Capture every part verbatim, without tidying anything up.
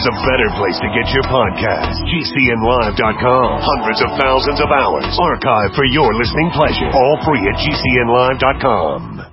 there's a better place to get your podcast. G C N live dot com. Hundreds of thousands of hours archived for your listening pleasure. All free at G C N live dot com.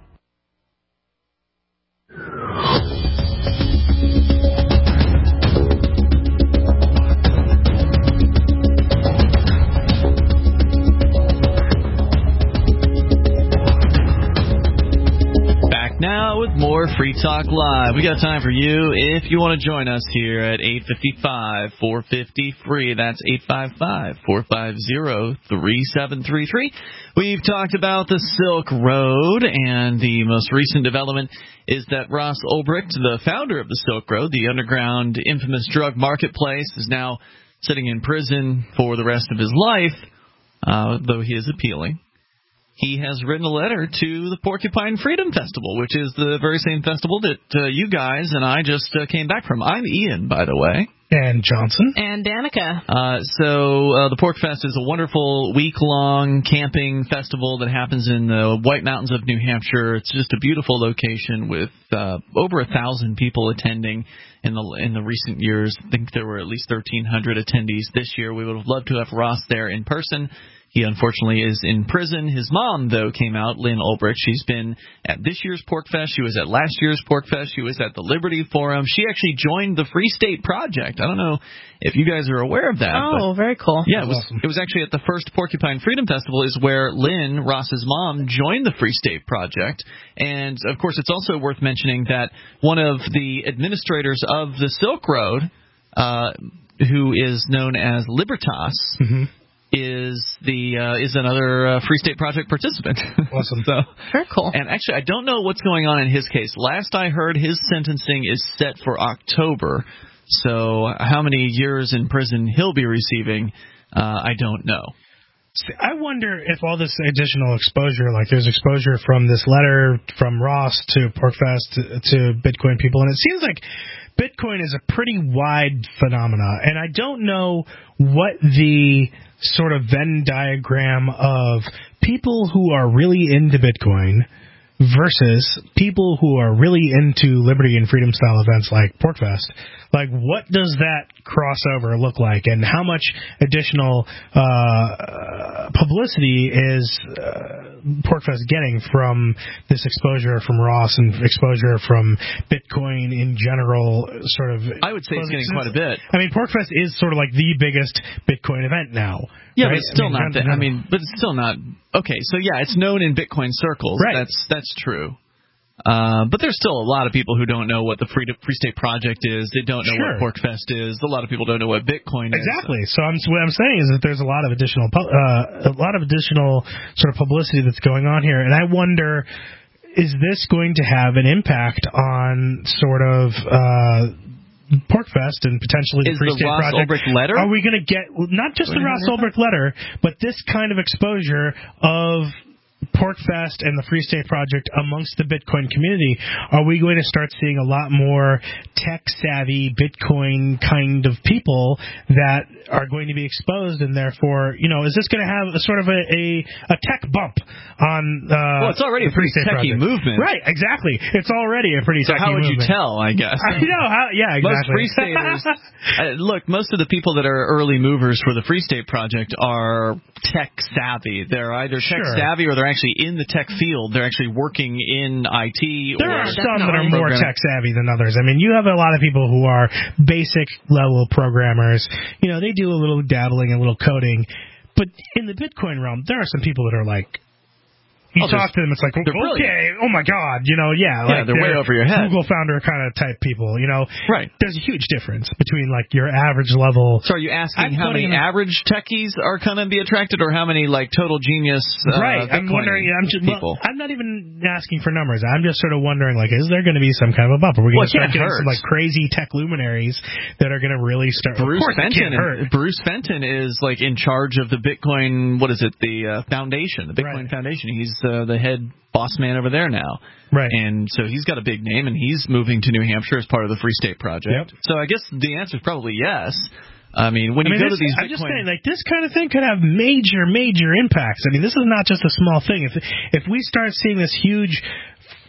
Now with more Free Talk Live. We got time for you if you want to join us here at eight five five, four five zero, free. That's eight five five, four five zero, three seven three three. We've talked about the Silk Road, and the most recent development is that Ross Ulbricht, the founder of the Silk Road, the underground infamous drug marketplace, is now sitting in prison for the rest of his life, uh, though he is appealing. He has written a letter to the Porcupine Freedom Festival, which is the very same festival that uh, you guys and I just uh, came back from. I'm Ian, by the way. And Johnson. And Danica. Uh, so uh, the Pork Fest is a wonderful week-long camping festival that happens in the White Mountains of New Hampshire. It's just a beautiful location with uh, over a thousand people attending in the in the recent years. I think there were at least thirteen hundred attendees this year. We would have loved to have Ross there in person. He, unfortunately, is in prison. His mom, though, came out, Lynn Ulbricht. She's been at this year's Pork Fest. She was at last year's Pork Fest. She was at the Liberty Forum. She actually joined the Free State Project. I don't know if you guys are aware of that. Oh, very cool. Yeah, it was, it was actually at the first Porcupine Freedom Festival is where Lynn, Ross's mom, joined the Free State Project. And, of course, it's also worth mentioning that one of the administrators of the Silk Road, uh, who is known as Libertas, mm-hmm. is the uh, is another uh, Free State Project participant. Awesome. So, very cool. And actually, I don't know what's going on in his case. Last I heard, his sentencing is set for October. So how many years in prison he'll be receiving, uh, I don't know. See, I wonder if all this additional exposure, like there's exposure from this letter from Ross to PorcFest to, to Bitcoin people, and it seems like Bitcoin is a pretty wide phenomena, and I don't know what the sort of Venn diagram of people who are really into Bitcoin versus people who are really into liberty and freedom style events like PorcFest. Like, what does that crossover look like, and how much additional uh, publicity is uh, PorcFest getting from this exposure from Ross and exposure from Bitcoin in general? Sort of, I would say it's getting quite a bit. I mean, PorcFest is sort of like the biggest Bitcoin event now. Yeah, right? but it's still I mean, not. That, I mean, but it's still not. Okay, so yeah, it's known in Bitcoin circles. Right. That's that's true. Uh, but there's still a lot of people who don't know what the Free, Free State Project is. They don't know sure. what PorcFest is. A lot of people don't know what Bitcoin is. Exactly. So I'm, what I'm saying is that there's a lot of additional uh, a lot of additional sort of publicity that's going on here, and I wonder, is this going to have an impact on sort of uh, PorcFest and potentially the is Free the State Ross Project? Ulbricht letter? Are we going to get not just the Ross Ulbricht letter, but this kind of exposure of PorcFest and the Free State Project amongst the Bitcoin community? Are we going to start seeing a lot more tech-savvy Bitcoin kind of people that are going to be exposed, and therefore, you know, is this going to have a sort of a, a, a tech bump on uh, well, it's already the a pretty Free State techie Project? movement. Right, exactly. It's already a pretty so techie how movement. would you tell, I guess? I know, how, yeah, exactly. Most Free Staters, uh, look, most of the people that are early movers for the Free State Project are tech-savvy. They're either tech-savvy sure. or they're actually in the tech field. They're actually working in I T. There or are some that are more program. tech-savvy than others. I mean, you have a lot of people who are basic-level programmers. You know, they do a little dabbling, a little coding. But in the Bitcoin realm, there are some people that are like, you oh, talk to them, it's like, okay, brilliant. Oh my God, you know, yeah. Yeah, like they're, they're way over your head. Google founder kind of type people, you know. Right. There's a huge difference between, like, your average level. So are you asking I'm how many average techies are going to be attracted, or how many, like, total genius uh, Right. Bitcoin I'm wondering, I'm just, people? Well, I'm not even asking for numbers. I'm just sort of wondering, like, is there going to be some kind of a bump? Are we going to well, start getting hurt. some, like, crazy tech luminaries that are going to really start? Bruce of course, Fenton. hurt. Bruce Fenton is, like, in charge of the Bitcoin, what is it, the uh, foundation, the Bitcoin right. Foundation. He's uh, the head boss man over there now. Right. And so he's got a big name, and he's moving to New Hampshire as part of the Free State Project. Yep. So I guess the answer is probably yes. I mean, when you I mean, go this, to these I'm Bitcoin... just saying, like, this kind of thing could have major, major impacts. I mean, this is not just a small thing. If if we start seeing this huge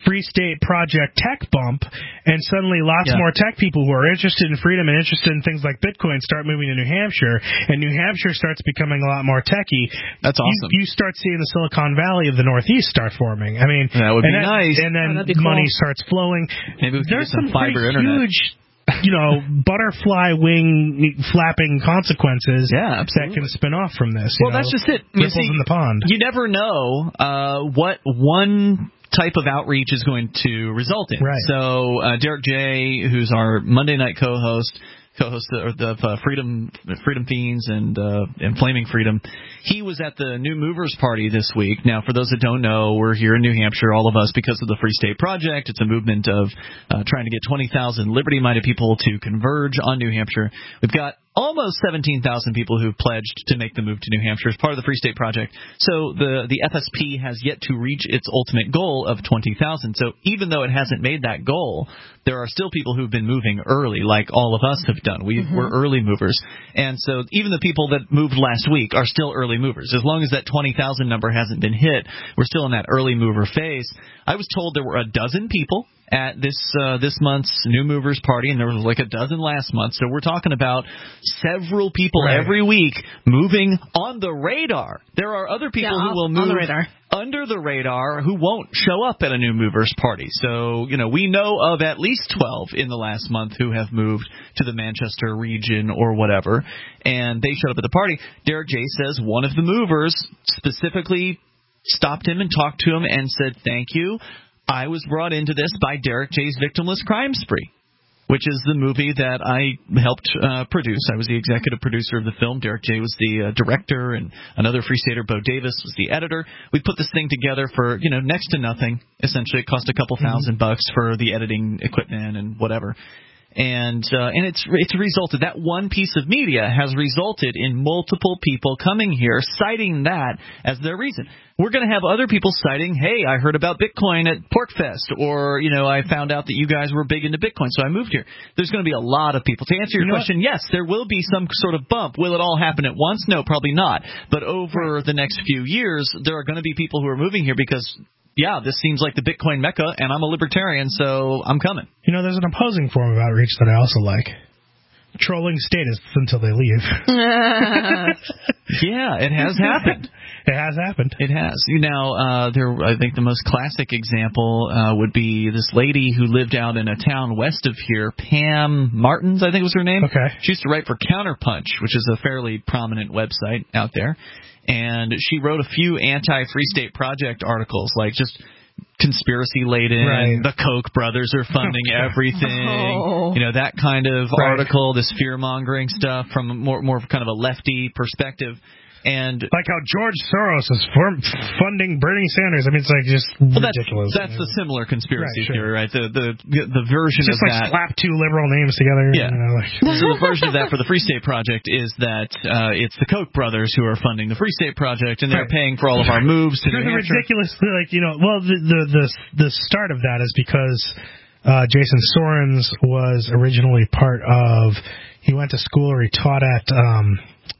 Free State Project tech bump, and suddenly lots yeah. more tech people who are interested in freedom and interested in things like Bitcoin start moving to New Hampshire, and New Hampshire starts becoming a lot more techy. That's awesome. You, you start seeing the Silicon Valley of the Northeast start forming. I mean, that would be that, nice. And then oh, money cool. starts flowing. Maybe we There's get some, some fiber pretty internet. huge, you know, butterfly wing flapping consequences yeah, that can spin off from this. You well, know, that's just it. You ripples see, in the pond. You never know uh, what one type of outreach is going to result in. Right. So uh, Derek J., who's our Monday night co-host, co-host of the uh, Freedom Freedom Fiends and uh, and Flaming Freedom, he was at the New Movers Party this week. Now, for those that don't know, we're here in New Hampshire, all of us, because of the Free State Project. It's a movement of uh, trying to get twenty thousand liberty-minded people to converge on New Hampshire. We've got almost seventeen thousand people who've pledged to make the move to New Hampshire as part of the Free State Project. So the, the F S P has yet to reach its ultimate goal of twenty thousand. So even though it hasn't made that goal, there are still people who've been moving early, like all of us have done. We, mm-hmm. We're early movers. And so even the people that moved last week are still early movers. As long as that twenty thousand number hasn't been hit, we're still in that early mover phase. I was told there were a dozen people at this uh, this month's New Movers Party, and there was like a dozen last month. So we're talking about several people right. every week moving on the radar. There are other people yeah, who will on move the radar. under the radar who won't show up at a New Movers Party. So, you know, we know of at least twelve in the last month who have moved to the Manchester region or whatever, and they showed up at the party. Derek J. says one of the movers specifically stopped him and talked to him and said, thank you. I was brought into this by Derek J's Victimless Crime Spree, which is the movie that I helped uh, produce. I was the executive producer of the film. Derek J. was the uh, director, and another Free Stater, Bo Davis, was the editor. We put this thing together for, you know, next to nothing. Essentially, it cost a couple mm-hmm. thousand bucks for the editing equipment and whatever. And uh, and it's it's resulted, that one piece of media has resulted in multiple people coming here citing that as their reason. We're going to have other people citing, hey, I heard about Bitcoin at PorcFest, or, you know, I found out that you guys were big into Bitcoin, so I moved here. There's going to be a lot of people. To answer your you question, what? yes, there will be some sort of bump. Will it all happen at once? No, probably not. But over right. the next few years, there are going to be people who are moving here because, yeah, this seems like the Bitcoin mecca, and I'm a libertarian, so I'm coming. You know, there's an opposing form of outreach that I also like. Trolling statists until they leave. Yeah, it has happened. It has happened. It has. Now, uh, there, I think the most classic example uh, would be this lady who lived out in a town west of here, Pam Martins, I think was her name. Okay. She used to write for Counterpunch, which is a fairly prominent website out there. And she wrote a few anti-Free State Project articles, like just conspiracy-laden, right. the Koch brothers are funding everything, oh. you know, that kind of right. article, this fear-mongering stuff from more, more kind of a lefty perspective. And like how George Soros is form- funding Bernie Sanders. I mean, it's like just well, ridiculous. That's, that's the similar conspiracy right, sure. theory, right? The the the version just of like that. Just like slap two liberal names together. Yeah. You know, like. So the version of that for the Free State Project is that uh, it's the Koch brothers who are funding the Free State Project, and they're right. paying for all of our moves to New Hampshire. Ridiculously, like, you know, well, the the the, the start of that is because uh, Jason Sorens was originally part of. He went to school, or he taught at um,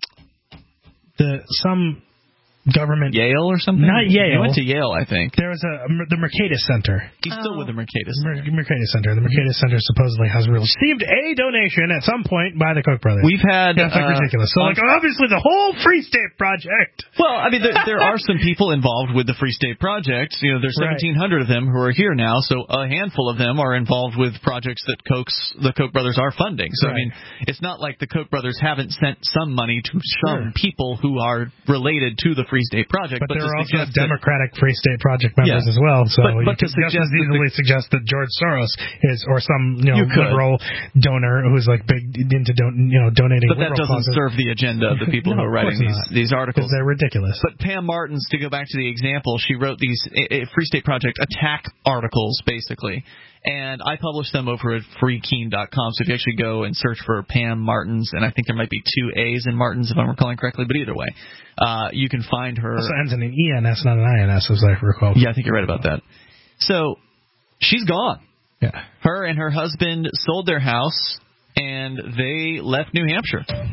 the some. Government Yale or something? Not Yale. He went to Yale, I think. There was a the Mercatus Center. He's oh. still with the Mercatus Center. Mer- Mercatus Center. The Mercatus Center supposedly has received a donation at some point by the Koch brothers. We've had yeah, it's like uh, ridiculous. So, like, obviously, the whole Free State Project. Well, I mean, there, there are some people involved with the Free State Project. You know, there's seventeen hundred right. of them who are here now. So a handful of them are involved with projects that Koch's the Koch brothers are funding. So right. I mean, it's not like the Koch brothers haven't sent some money to some sure. people who are related to the Free State Project. But, but there are also Democratic Free State Project members yeah. as well, so but, you but can just as easily the, suggest that George Soros is, or some you know you liberal donor who's like big into don, you know donating. But that doesn't causes. serve the agenda of the people no, who are writing these, these articles. They're ridiculous. But Pam Martins, to go back to the example, she wrote these uh, Free State Project attack articles, basically. And I publish them over at free keen dot com. So if you actually go and search for Pam Martins, and I think there might be two A's in Martins if I'm recalling correctly, but either way, uh, you can find her. Also ends in an E N S, not an I N S, as I recall. Yeah, I think you're right about that. So she's gone. Yeah. Her and her husband sold their house, and they left New Hampshire.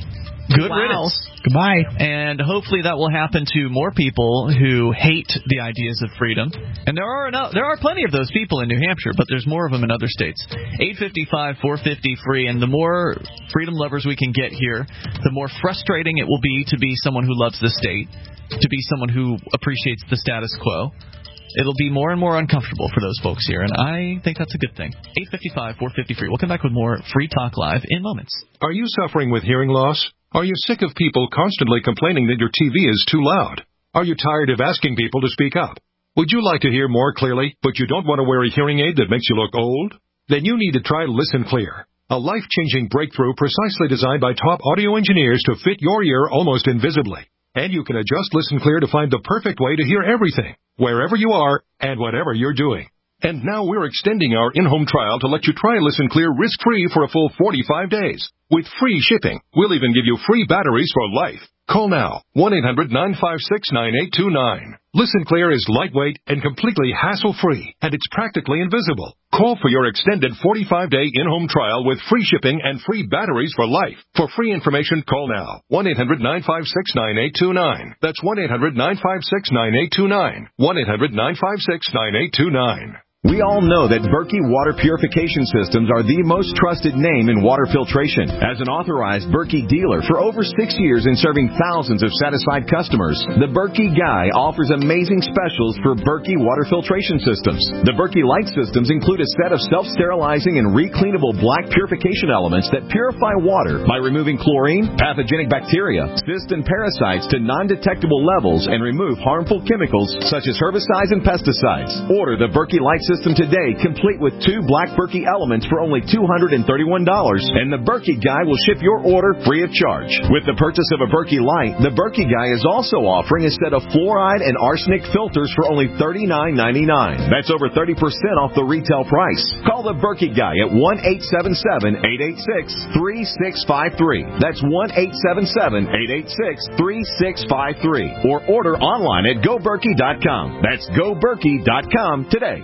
Good wow. riddance. Goodbye. And hopefully that will happen to more people who hate the ideas of freedom. And there are enough, there are plenty of those people in New Hampshire, but there's more of them in other states. eight five five, four five zero, free. And the more freedom lovers we can get here, the more frustrating it will be to be someone who loves the state, to be someone who appreciates the status quo. It'll be more and more uncomfortable for those folks here, and I think that's a good thing. eight five five, four five zero, free. We'll come back with more Free Talk Live in moments. Are you suffering with hearing loss? Are you sick of people constantly complaining that your T V is too loud? Are you tired of asking people to speak up? Would you like to hear more clearly, but you don't want to wear a hearing aid that makes you look old? Then you need to try Listen Clear, a life-changing breakthrough precisely designed by top audio engineers to fit your ear almost invisibly. And you can adjust Listen Clear to find the perfect way to hear everything, wherever you are and whatever you're doing. And now we're extending our in-home trial to let you try Listen Clear risk-free for a full forty-five days. With free shipping, we'll even give you free batteries for life. Call now, one eight hundred nine five six nine eight two nine. Listen Clear is lightweight and completely hassle-free, and it's practically invisible. Call for your extended forty-five day in-home trial with free shipping and free batteries for life. For free information, call now, one eight hundred nine five six nine eight two nine. That's one eight hundred nine five six nine eight two nine. one eight hundred nine five six nine eight two nine. We all know that Berkey Water Purification Systems are the most trusted name in water filtration. As an authorized Berkey dealer for over six years and serving thousands of satisfied customers, the Berkey Guy offers amazing specials for Berkey Water Filtration Systems. The Berkey Light Systems include a set of self-sterilizing and recleanable black purification elements that purify water by removing chlorine, pathogenic bacteria, cysts, and parasites to non-detectable levels and remove harmful chemicals such as herbicides and pesticides. Order the Berkey Light System today, complete with two black Berkey elements for only two hundred thirty-one dollars, and the Berkey Guy will ship your order free of charge. With the purchase of a Berkey Light, the Berkey Guy is also offering a set of fluoride and arsenic filters for only thirty-nine ninety-nine. That's over thirty percent off the retail price. Call the Berkey Guy at one eight seven seven, eight eight six, three six five three. That's one eight seven seven, eight eight six, three six five three. Or order online at go berkey dot com. That's go berkey dot com today.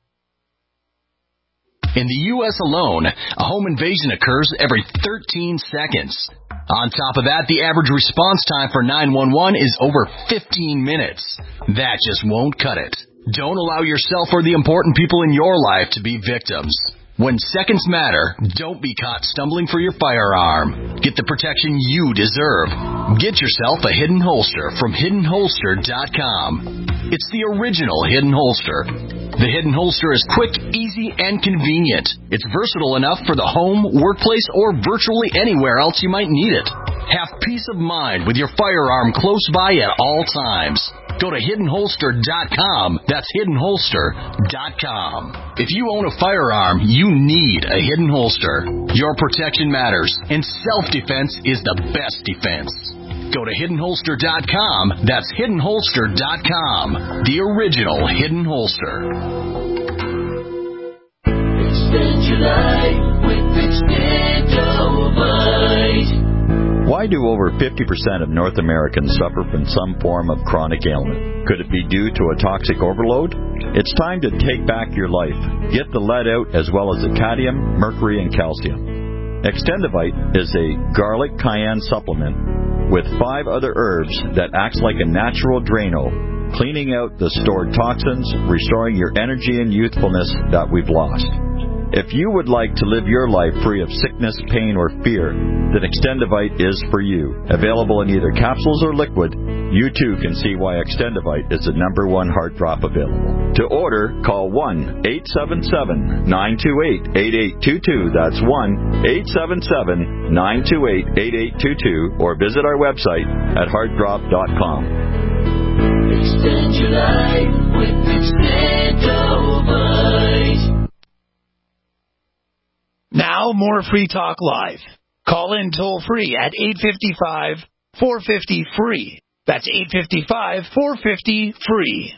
In the U S alone, a home invasion occurs every thirteen seconds. On top of that, the average response time for nine one one is over fifteen minutes. That just won't cut it. Don't allow yourself or the important people in your life to be victims. When seconds matter, don't be caught stumbling for your firearm. Get the protection you deserve. Get yourself a Hidden Holster from hidden holster dot com. It's the original Hidden Holster. The Hidden Holster is quick, easy, and convenient. It's versatile enough for the home, workplace, or virtually anywhere else you might need it. Have peace of mind with your firearm close by at all times. Go to hidden holster dot com. That's hidden holster dot com. If you own a firearm, you need a Hidden Holster. Your protection matters, and self-defense is the best defense. Go to hidden holster dot com. That's hidden holster dot com. The original Hidden Holster. Extend your life with Extendovite. Why do over fifty percent of North Americans suffer from some form of chronic ailment? Could it be due to a toxic overload? It's time to take back your life. Get the lead out as well as the cadmium, mercury, and calcium. Extendovite is a garlic cayenne supplement with five other herbs that acts like a natural Drano, cleaning out the stored toxins, restoring your energy and youthfulness that we've lost. If you would like to live your life free of sickness, pain, or fear, then Extendovite is for you. Available in either capsules or liquid, you too can see why Extendovite is the number one heart drop available. To order, call one eight seven seven, nine two eight, eight eight two two. That's one eight seven seven, nine two eight, eight eight two two, or visit our website at heart drop dot com. Extend your life with Extendovite. Now, more Free Talk Live. Call in toll free at eight five five, four five zero, free. That's eight five five, four five zero, free.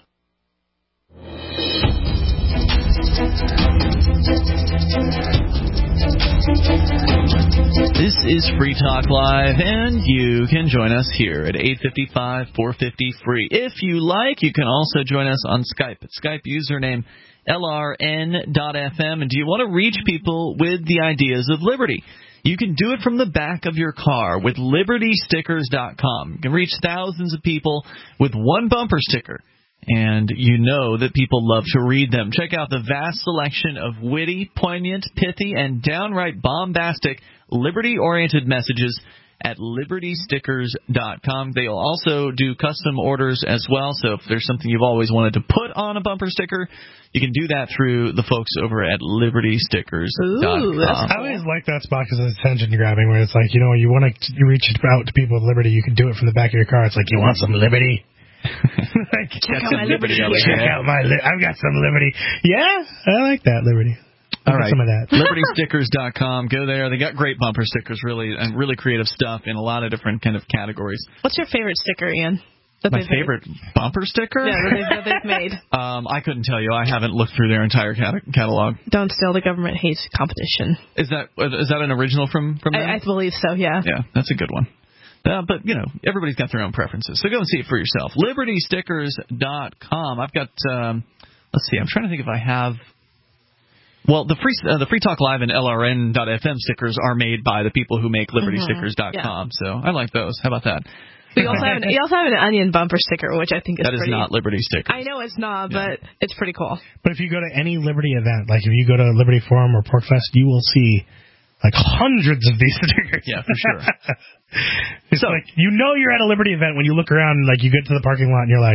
This is Free Talk Live, and you can join us here at eight five five, four five zero, free. If you like, you can also join us on Skype at Skype username L R N dot F M. And do you want to reach people with the ideas of liberty? You can do it from the back of your car with Liberty Stickers dot com. You can reach thousands of people with one bumper sticker. And you know that people love to read them. Check out the vast selection of witty, poignant, pithy, and downright bombastic, liberty-oriented messages at Liberty Stickers dot com. They'll also do custom orders as well, so if there's something you've always wanted to put on a bumper sticker, you can do that through the folks over at Liberty Stickers dot com. I always like that spot because it's attention-grabbing, where it's like, you know, you want to you reach out to people with Liberty, you can do it from the back of your car. It's like, you want some Liberty? Like, check out my Liberty. Check out my li- I've got some Liberty. Yeah, I like that Liberty. All right, some of that. Liberty Stickers dot com. Go there. They got great bumper stickers, really, and really creative stuff in a lot of different kind of categories. What's your favorite sticker, Ian? That My favorite made? bumper sticker? Yeah, that they've, that they've made. Um, I couldn't tell you. I haven't looked through their entire cat- catalog. Don't steal. The government hates competition. Is that is that an original from from them? I, I believe so. Yeah. Yeah, that's a good one. Uh, but, you know, everybody's got their own preferences. So go and see it for yourself. Liberty Stickers dot com. I've got, um, let's see, I'm trying to think if I have, well, the free uh, the Free Talk Live and L R N dot F M stickers are made by the people who make Liberty Stickers dot com. Mm-hmm. Yeah. So I like those. How about that? We also, have an, you also have an onion bumper sticker, which I think is that pretty... That is not Liberty Stickers. I know it's not, but yeah. It's pretty cool. But if you go to any Liberty event, like if you go to Liberty Forum or PorcFest, you will see like hundreds of these stickers. Yeah, for sure. It's so, like, you know you're at a Liberty event when you look around and like you get to the parking lot and you're like,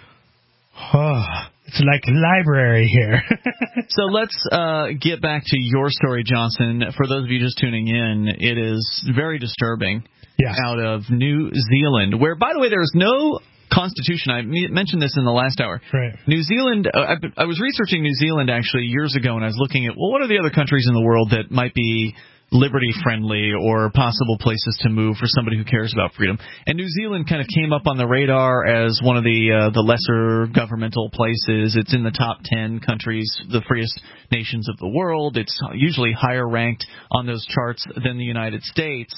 oh, it's like a library here. So let's uh, get back to your story, Johnson. For those of you just tuning in, it is very disturbing yes. out of New Zealand, where, by the way, there is no constitution. I mentioned this in the last hour. Right. New Zealand, uh, I, I was researching New Zealand actually years ago, and I was looking at, well, what are the other countries in the world that might be liberty-friendly or possible places to move for somebody who cares about freedom. And New Zealand kind of came up on the radar as one of the uh, the lesser governmental places. It's in the top ten countries, the freest nations of the world. It's usually higher ranked on those charts than the United States.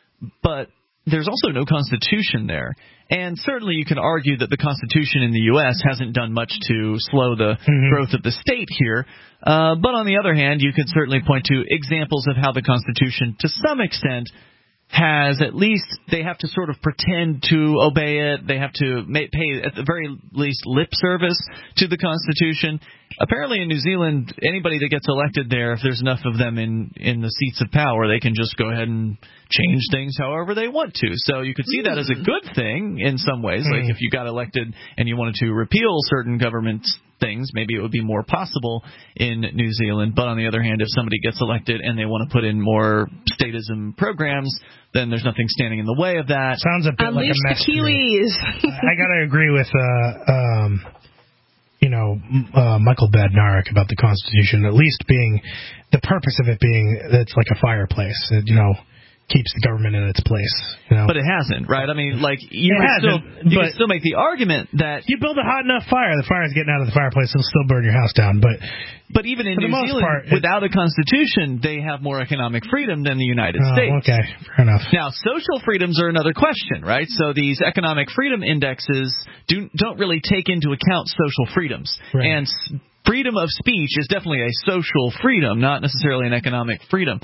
But there's also no constitution there. And certainly you can argue that the Constitution in the U S hasn't done much to slow the mm-hmm. growth of the state here. Uh, but on the other hand, you could certainly point to examples of how the Constitution, to some extent, has at least, they have to sort of pretend to obey it. They have to may, pay, at the very least, lip service to the Constitution. Apparently in New Zealand, anybody that gets elected there, if there's enough of them in, in the seats of power, they can just go ahead and change things however they want to. So you could see that as a good thing in some ways. Like if you got elected and you wanted to repeal certain government things, maybe it would be more possible in New Zealand. But on the other hand, if somebody gets elected and they want to put in more statism programs, then there's nothing standing in the way of that. Sounds a bit Unleash like a mess the Kiwis. I got to agree with uh, um, you know, uh, Michael Badnarik about the Constitution, at least being, the purpose of it being that it's like a fireplace. It, you know, keeps the government in its place. You know? But it hasn't, right? I mean, like, you, it might still, you but can still make the argument that... You build a hot enough fire, the fire's getting out of the fireplace, it'll still burn your house down. But but even in New Zealand, part, without a constitution, they have more economic freedom than the United oh, States. Okay, fair enough. Now, social freedoms are another question, right? So these economic freedom indexes do, don't really take into account social freedoms. Right. And freedom of speech is definitely a social freedom, not necessarily an economic freedom.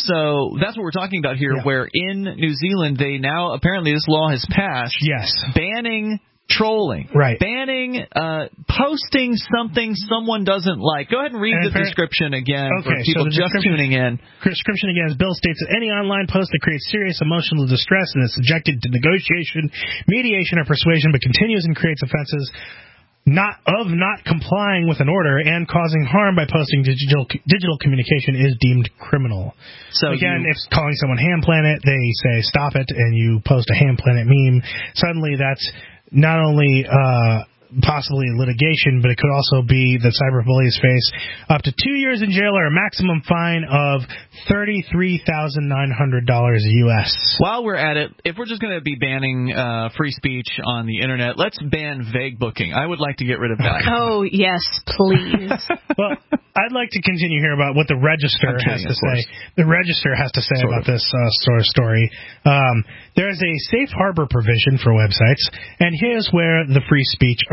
So that's what we're talking about here, yeah. where in New Zealand, they now, apparently this law has passed, yes. banning trolling, right. banning uh, posting something someone doesn't like. Go ahead and read and the description again okay, for people so just tuning in. The description again is, bill states that any online post that creates serious emotional distress and is subjected to negotiation, mediation, or persuasion but continues and creates offenses not of not complying with an order and causing harm by posting digital digital communication is deemed criminal. So again, you, if calling someone Ham Planet, they say stop it, and you post a Ham Planet meme, suddenly that's not only uh, possibly litigation, but it could also be that cyberbullies face up to two years in jail or a maximum fine of thirty-three thousand nine hundred dollars U S. While we're at it, if we're just going to be banning uh, free speech on the Internet, let's ban vague booking. I would like to get rid of that. Oh, yes, please. Well, I'd like to continue here about what the Register kidding, has to say. The Register has to say sort about of. this uh, sort of story. Um, there is a safe harbor provision for websites, and here's where the free speech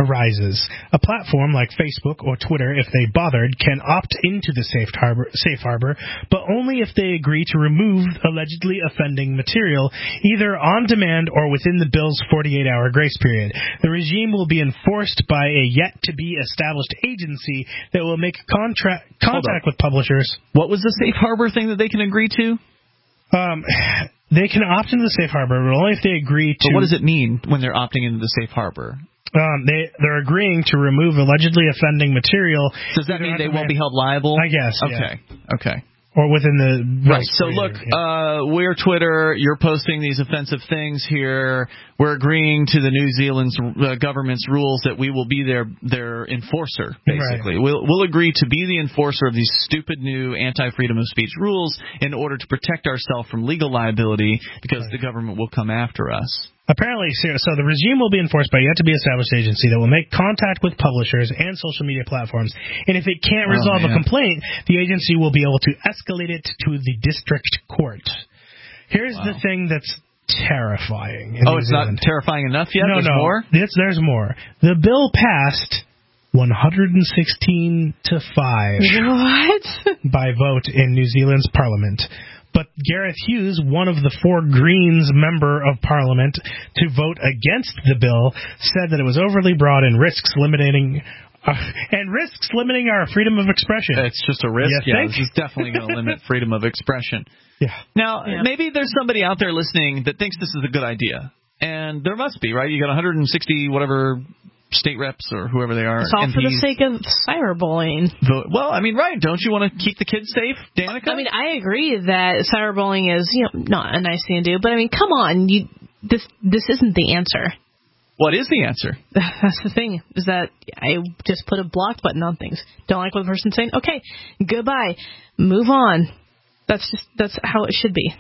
arises. A platform like Facebook or Twitter, if they bothered, can opt into the safe harbor, safe harbor, but only if they agree to remove allegedly offending material, either on demand or within the bill's forty-eight hour grace period. The regime will be enforced by a yet-to-be-established agency that will make contra- contact with publishers. What was the safe harbor thing that they can agree to? Um, they can opt into the safe harbor, but only if they agree to... But what does it mean when they're opting into the safe harbor? Um, they, they're agreeing to remove allegedly offending material. Does that mean they won't be held liable? I guess, Okay, yeah. okay. Or within the... Right, so look, uh, we're Twitter, you're posting these offensive things here, we're agreeing to the New Zealand's uh, government's rules that we will be their their enforcer, basically. Right. We'll, we'll agree to be the enforcer of these stupid new anti-freedom of speech rules in order to protect ourselves from legal liability because right. the government will come after us. Apparently, so the regime will be enforced by a yet-to-be-established agency that will make contact with publishers and social media platforms. And if it can't resolve oh, a complaint, the agency will be able to escalate it to the district court. Here's wow. the thing that's terrifying. In oh, New it's Zealand. not terrifying enough yet? No, There's no. more? It's, there's more. The bill passed one hundred sixteen to five What? by vote in New Zealand's parliament. But Gareth Hughes, one of the four Greens member of Parliament to vote against the bill, said that it was overly broad and risks limiting uh, and risks limiting our freedom of expression. It's just a risk. You yeah, think? this is definitely going to limit freedom of expression. Yeah. Now, yeah. maybe there's somebody out there listening that thinks this is a good idea, and there must be, right? You got one hundred sixty whatever state reps or whoever they are. It's all M Ps. for the sake of cyberbullying. The, well, I mean, right. Don't you want to keep the kids safe, Danica? I mean, I agree that cyberbullying is, you know, not a nice thing to do, but I mean, come on, you this this isn't the answer. What is the answer? That's the thing, is that I just put a block button on things. Don't like what the person's saying? Okay, goodbye. Move on. That's just that's how it should be.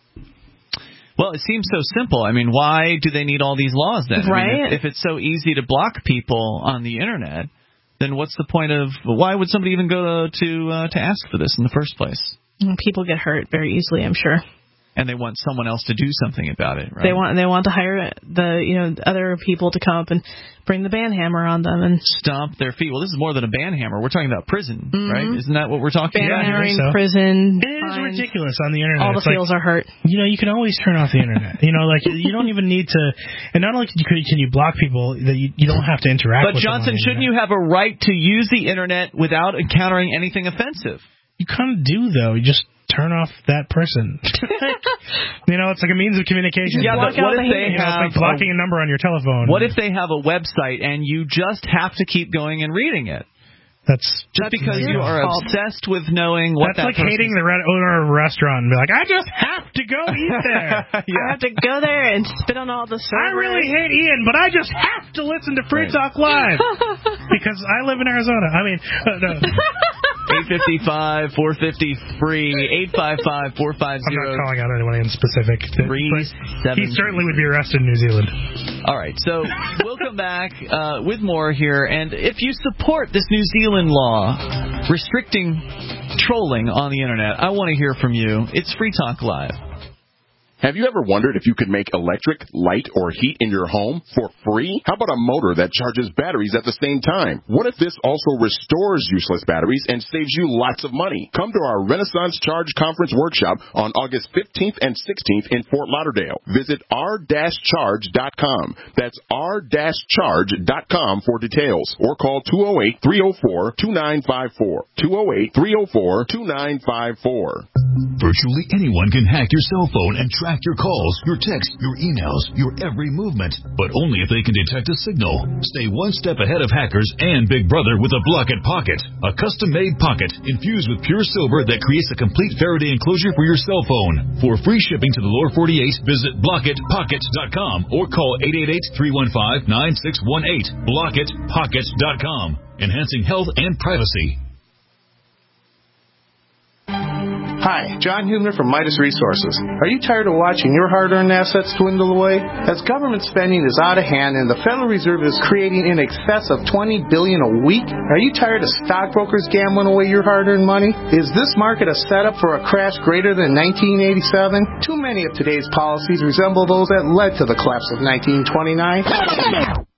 Well, it seems so simple. I mean, why do they need all these laws then? Right. I mean, if, if it's so easy to block people on the internet, then what's the point of? Why would somebody even go to uh, to ask for this in the first place? People get hurt very easily, I'm sure. And they want someone else to do something about it, right? They want they want to hire the you know other people to come up and bring the band hammer on them and stomp their feet. Well, this is more than a band hammer. We're talking about prison, mm-hmm. right? Isn't that what we're talking band about? Band hammering, so. prison. It is ridiculous on the internet. All the it's feels like, are hurt. You know, you can always turn off the internet. You know, like you don't even need to. And not only can you, can you block people, that you, you don't have to interact. But with Johnson, them on shouldn't you have a right to use the internet without encountering anything offensive? You kind of do, though. You just turn off that person. You know, it's like a means of communication. Yeah, but what if they you know, have it's like blocking a, a number on your telephone? What if they have a website and you just have to keep going and reading it? That's just that's because you are fault. obsessed with knowing what that's that like hating the owner of a restaurant and be like, I just have to go eat there. yeah. I have to go there and spit on all the servers. I really hate Ian, but I just have to listen to Free Talk Live because I live in Arizona. I mean, uh, no. eight five five, four five zero, free, eight five five, four five zero. I'm not calling out anyone in specific. Three, seven, he certainly would be arrested in New Zealand. All right, so we'll come back uh, with more here. And if you support this New Zealand law restricting trolling on the internet, I want to hear from you. It's Free Talk Live. Have you ever wondered if you could make electric, light, or heat in your home for free? How about a motor that charges batteries at the same time? What if this also restores useless batteries and saves you lots of money? Come to our Renaissance Charge Conference Workshop on August fifteenth and sixteenth in Fort Lauderdale. Visit r dash charge dot com. That's r dash charge dot com for details. Or call two oh eight, three oh four, two nine five four. two oh eight, three oh four, two nine five four. Virtually anyone can hack your cell phone and track your calls, your texts, your emails, your every movement, but only if they can detect a signal. Stay one step ahead of hackers and Big Brother with a Blockit Pocket, a custom-made pocket infused with pure silver that creates a complete Faraday enclosure for your cell phone. For free shipping to the lower forty-eight, visit blockit pocket dot com or call eight eight eight, three one five, nine six one eight. blockit pocket dot com, enhancing health and privacy. Hi, John Hubner from Midas Resources. Are you tired of watching your hard-earned assets dwindle away? As government spending is out of hand and the Federal Reserve is creating in excess of twenty billion dollars a week, are you tired of stockbrokers gambling away your hard-earned money? Is this market a setup for a crash greater than nineteen eighty-seven? Too many of today's policies resemble those that led to the collapse of nineteen twenty-nine.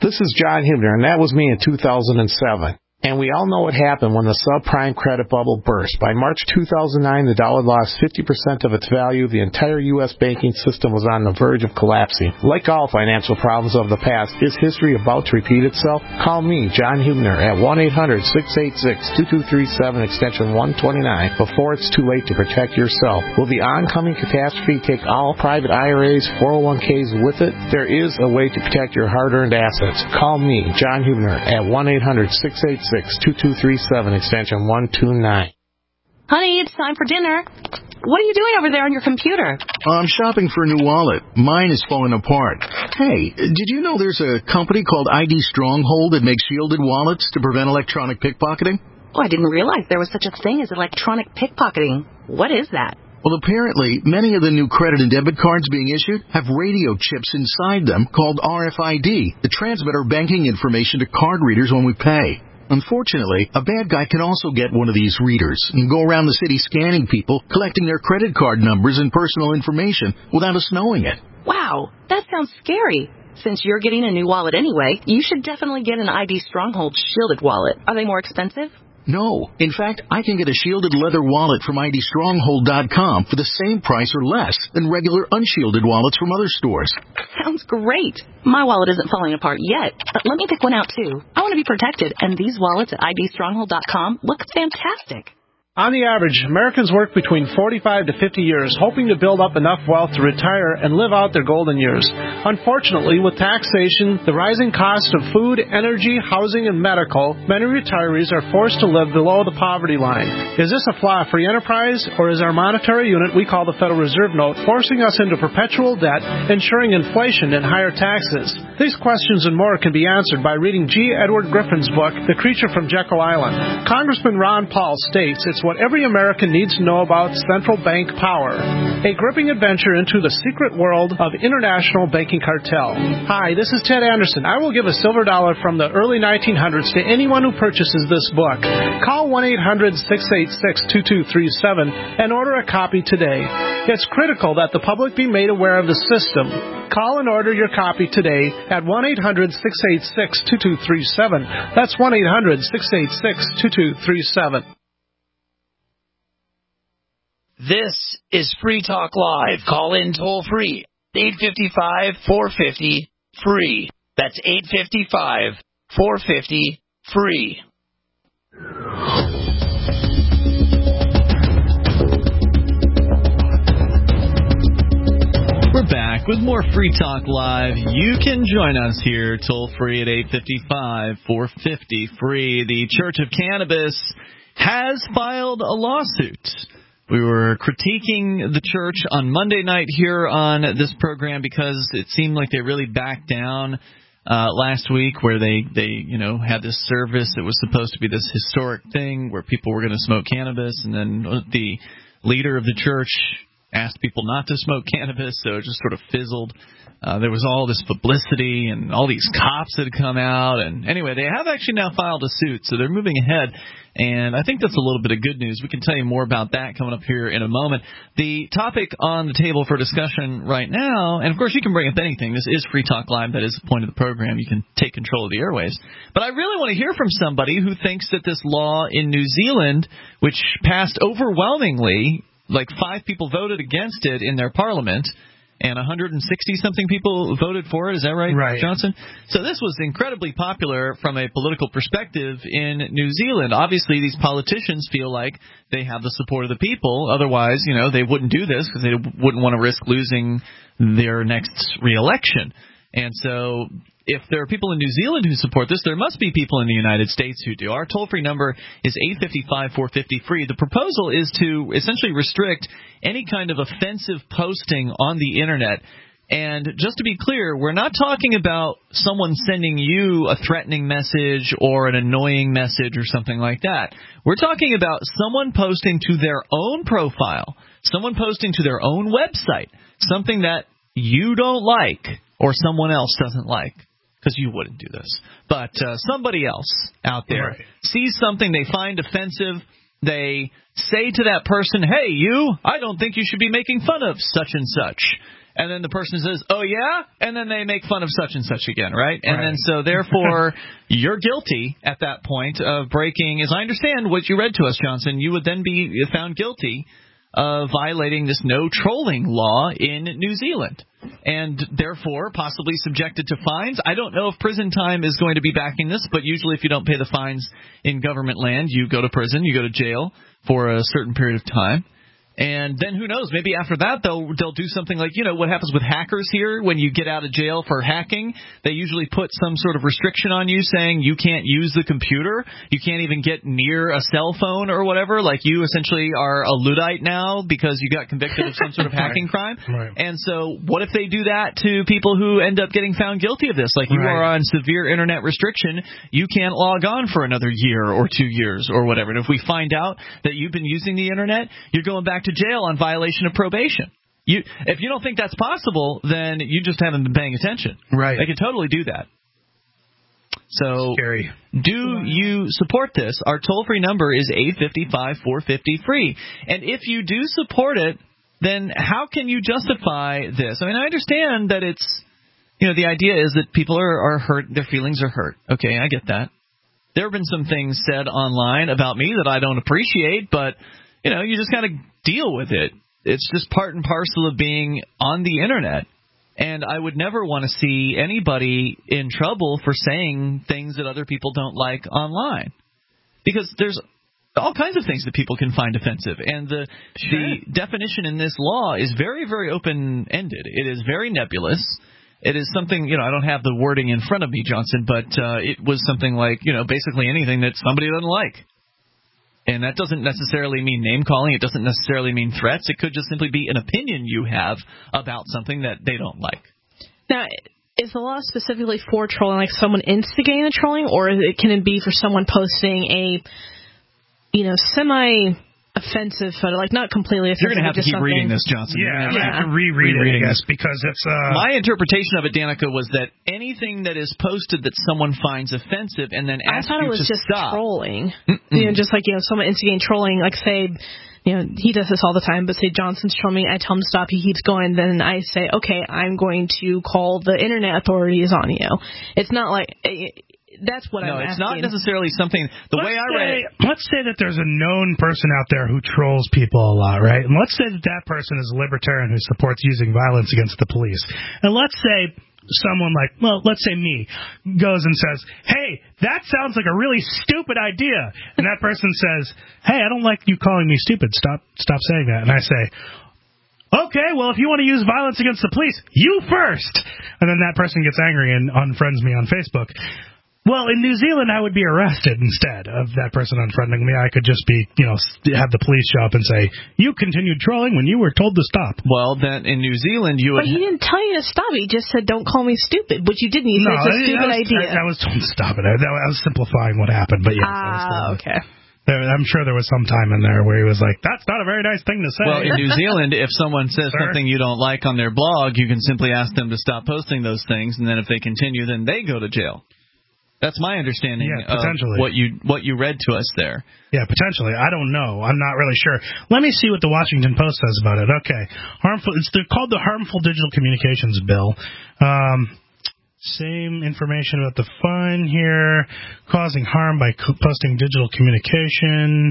This is John Hubner, and that was me in two thousand seven. And we all know what happened when the subprime credit bubble burst. By March two thousand nine, the dollar lost fifty percent of its value. The entire U S banking system was on the verge of collapsing. Like all financial problems of the past, is history about to repeat itself? Call me, John Hubner, at one eight hundred, six eight six, two two three seven, extension one twenty-nine, before it's too late to protect yourself. Will the oncoming catastrophe take all private I R As, four oh one k's with it? There is a way to protect your hard-earned assets. Call me, John Hubner, at one eight hundred, six eight six, two two three seven, extension one two nine. Honey, it's time for dinner. What are you doing over there on your computer? I'm shopping for a new wallet. Mine is falling apart. Hey, did you know there's a company called I D Stronghold that makes shielded wallets to prevent electronic pickpocketing? Oh, I didn't realize there was such a thing as electronic pickpocketing. What is that? Well, apparently, many of the new credit and debit cards being issued have radio chips inside them called R F I D that transmit our banking information to card readers when we pay. Unfortunately, a bad guy can also get one of these readers and go around the city scanning people, collecting their credit card numbers and personal information without us knowing it. Wow, that sounds scary. Since you're getting a new wallet anyway, you should definitely get an I D Stronghold shielded wallet. Are they more expensive? No. In fact, I can get a shielded leather wallet from I D stronghold dot com for the same price or less than regular unshielded wallets from other stores. Sounds great. My wallet isn't falling apart yet, but let me pick one out too. I want to be protected, and these wallets at I D stronghold dot com look fantastic. On the average, Americans work between forty-five to fifty years, hoping to build up enough wealth to retire and live out their golden years. Unfortunately, with taxation, the rising cost of food, energy, housing, and medical, many retirees are forced to live below the poverty line. Is this a flaw of free enterprise, or is our monetary unit we call the Federal Reserve Note forcing us into perpetual debt, ensuring inflation and higher taxes? These questions and more can be answered by reading G. Edward Griffin's book, The Creature from Jekyll Island. Congressman Ron Paul states it's what every American needs to know about central bank power. A gripping adventure into the secret world of international banking cartel. Hi, this is Ted Anderson. I will give a silver dollar from the early nineteen hundreds to anyone who purchases this book. Call one eight hundred, six eight six, two two three seven and order a copy today. It's critical that the public be made aware of the system. Call and order your copy today at one eight hundred, six eight six, two two three seven. That's one eight hundred, six eight six, two two three seven. This is Free Talk Live. Call in toll free. eight five five, four five zero, free. That's eight five five, four five zero, free. We're back with more Free Talk Live. You can join us here toll free at eight five five, four five zero, free. The Church of Cannabis has filed a lawsuit. We were critiquing the church on Monday night here on this program because it seemed like they really backed down uh, last week, where they, they you know had this service that was supposed to be this historic thing where people were going to smoke cannabis, and then the leader of the church asked people not to smoke cannabis, so it just sort of fizzled. Uh, there was all this publicity, and all these cops had come out, and anyway, they have actually now filed a suit, so they're moving ahead. And I think that's a little bit of good news. We can tell you more about that coming up here in a moment. The topic on the table for discussion right now, and of course you can bring up anything. This is Free Talk Live. That is the point of the program. You can take control of the airwaves. But I really want to hear from somebody who thinks that this law in New Zealand, which passed overwhelmingly, like five people voted against it in their parliament, and one hundred sixty-something people voted for it. Is that right, right, Johnson? So this was incredibly popular from a political perspective in New Zealand. Obviously, these politicians feel like they have the support of the people. Otherwise, you know, they wouldn't do this because they wouldn't want to risk losing their next re-election. And so if there are people in New Zealand who support this, there must be people in the United States who do. Our toll-free number is eight five five, four five zero, free. The proposal is to essentially restrict any kind of offensive posting on the Internet. And just to be clear, we're not talking about someone sending you a threatening message or an annoying message or something like that. We're talking about someone posting to their own profile, someone posting to their own website, something that you don't like or someone else doesn't like. Because you wouldn't do this. But uh, somebody else out there right. sees something they find offensive. They say to that person, hey, you, I don't think you should be making fun of such and such. And then the person says, oh, yeah? And then they make fun of such and such again, right? And Right. then so therefore you're guilty at that point of breaking, as I understand what you read to us, Johnson, you would then be found guilty of violating this no trolling law in New Zealand, and therefore possibly subjected to fines. I don't know if prison time is going to be backing this, but usually if you don't pay the fines in government land, you go to prison, you go to jail for a certain period of time. And then who knows, maybe after that they'll they'll do something like, you know, what happens with hackers here when you get out of jail for hacking. They usually put some sort of restriction on you saying you can't use the computer. You can't even get near a cell phone or whatever. Like you essentially are a Luddite now because you got convicted of some sort of hacking crime. Right. And so what if they do that to people who end up getting found guilty of this? Like you Right. are on severe internet restriction. You can't log on for another year or two years or whatever. And if we find out that you've been using the internet, you're going back to jail on violation of probation. You, if you don't think that's possible, then you just haven't been paying attention. Right. They can totally do that. So, Scary. do you support this? Our toll-free number is eight five five, four five zero, free. And if you do support it, then how can you justify this? I mean, I understand that it's, you know, the idea is that people are, are hurt, their feelings are hurt. Okay, I get that. There have been some things said online about me that I don't appreciate, but, you know, you just got to deal with it. It's just part and parcel of being on the internet. And I would never want to see anybody in trouble for saying things that other people don't like online. Because there's all kinds of things that people can find offensive. And the, sure. the definition in this law is very, very open-ended. It is very nebulous. It is something, you know, I don't have the wording in front of me, Johnson, but uh, it was something like, you know, basically anything that somebody doesn't like. And that doesn't necessarily mean name-calling. It doesn't necessarily mean threats. It could just simply be an opinion you have about something that they don't like. Now, is the law specifically for trolling, like someone instigating the trolling, or is it, can it be for someone posting a, you know, semi... offensive photo, like not completely offensive. You're going to have to keep something. reading this, Johnson. Yeah, yeah. I have to reread it, I guess, because it's... Uh... My interpretation of it, Danica, was that anything that is posted that someone finds offensive and then asks I thought you it was to just stop. trolling. Mm-mm. You know, just like, you know, someone instigating trolling, like say, you know, he does this all the time, but say Johnson's trolling, I tell him to stop, he keeps going, then I say, okay, I'm going to call the internet authorities on you. It's not like... It, That's what no, I'm it's asking. not necessarily something. The let's way I say, read it. Let's say that there's a known person out there who trolls people a lot, right? And let's say that that person is a libertarian who supports using violence against the police. And let's say someone like, well, let's say me, goes and says, hey, that sounds like a really stupid idea. And that person says, hey, I don't like you calling me stupid. Stop, stop saying that. And I say, okay, well, if you want to use violence against the police, you first. And then that person gets angry and unfriends me on Facebook. Well, in New Zealand, I would be arrested instead of that person unfriending me. I could just be, you know, have the police show up and say, you continued trolling when you were told to stop. Well, then in New Zealand, you would... But he didn't tell you to stop. He just said, don't call me stupid, which you didn't. You no, said it's a stupid I was, idea. I, I was told to stop it. I, I was simplifying what happened, but yes. Ah, okay. There, I'm sure there was some time in there where he was like, that's not a very nice thing to say. Well, in New Zealand, if someone says Sir? something you don't like on their blog, you can simply ask them to stop posting those things, and then if they continue, then they go to jail. That's my understanding yeah, of what you what you read to us there. Yeah, potentially. I don't know. I'm not really sure. Let me see what the Washington Post says about it. Okay. Harmful. It's they're called the Harmful Digital Communications Bill. Um, same information about the fine here. Causing harm by co- posting digital communication.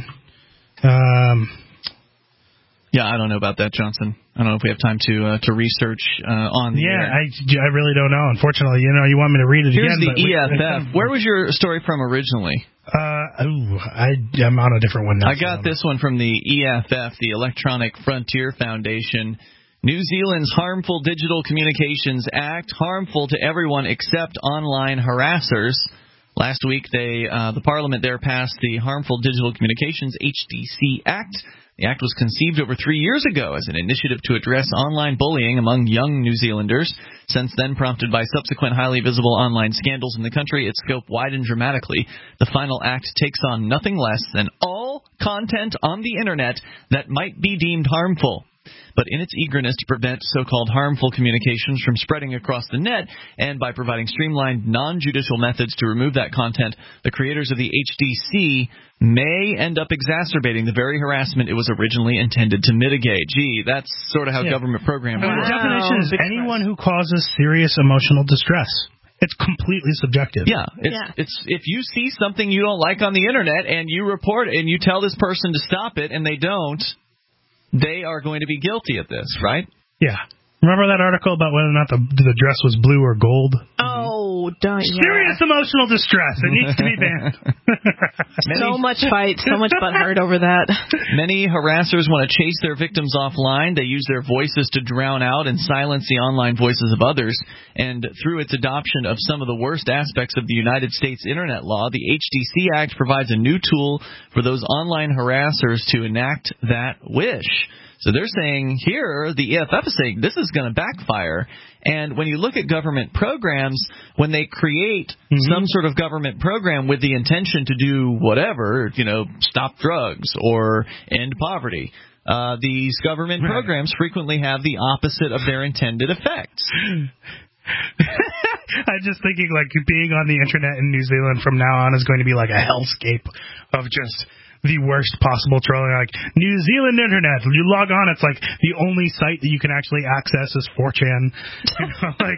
Um, yeah, I don't know about that, Johnson. I don't know if we have time to uh, to research uh, on the yeah, air. I, I really don't know. Unfortunately, you know, you want me to read it Here's again. Here's the but E F F. we, Where was your story from originally? Uh, ooh, I, I'm on a different one now. I got this one from the E F F, the Electronic Frontier Foundation. New Zealand's Harmful Digital Communications Act, harmful to everyone except online harassers. Last week, they uh, the Parliament there passed the Harmful Digital Communications H D C Act. The act was conceived over three years ago as an initiative to address online bullying among young New Zealanders. Since then, prompted by subsequent highly visible online scandals in the country, its scope widened dramatically. The final act takes on nothing less than all content on the Internet that might be deemed harmful. But in its eagerness to prevent so-called harmful communications from spreading across the net, and by providing streamlined, non-judicial methods to remove that content, the creators of the H D C may end up exacerbating the very harassment it was originally intended to mitigate. Gee, that's sort of how yeah. government programs Wow. work. The definition is anyone who causes serious emotional distress. It's completely subjective. Yeah, it's yeah. it's if you see something you don't like on the internet and you report it and you tell this person to stop it and they don't, they are going to be guilty of this, right? Yeah. Remember that article about whether or not the the dress was blue or gold? Oh, don't. Serious yeah. emotional distress. It needs to be banned. So much fight, so much butthurt over that. Many harassers want to chase their victims offline. They use their voices to drown out and silence the online voices of others. And through its adoption of some of the worst aspects of the United States Internet law, the H D C Act provides a new tool for those online harassers to enact that wish. So they're saying here, the E F F is saying this is going to backfire. And when you look at government programs, when they create mm-hmm. some sort of government program with the intention to do whatever, you know, stop drugs or end poverty, uh, these government right. programs frequently have the opposite of their intended effects. I'm just thinking, like, being on the internet in New Zealand from now on is going to be like a hellscape of just the worst possible trolling. Like, New Zealand internet, you log on, it's like the only site that you can actually access is four chan. You know, like,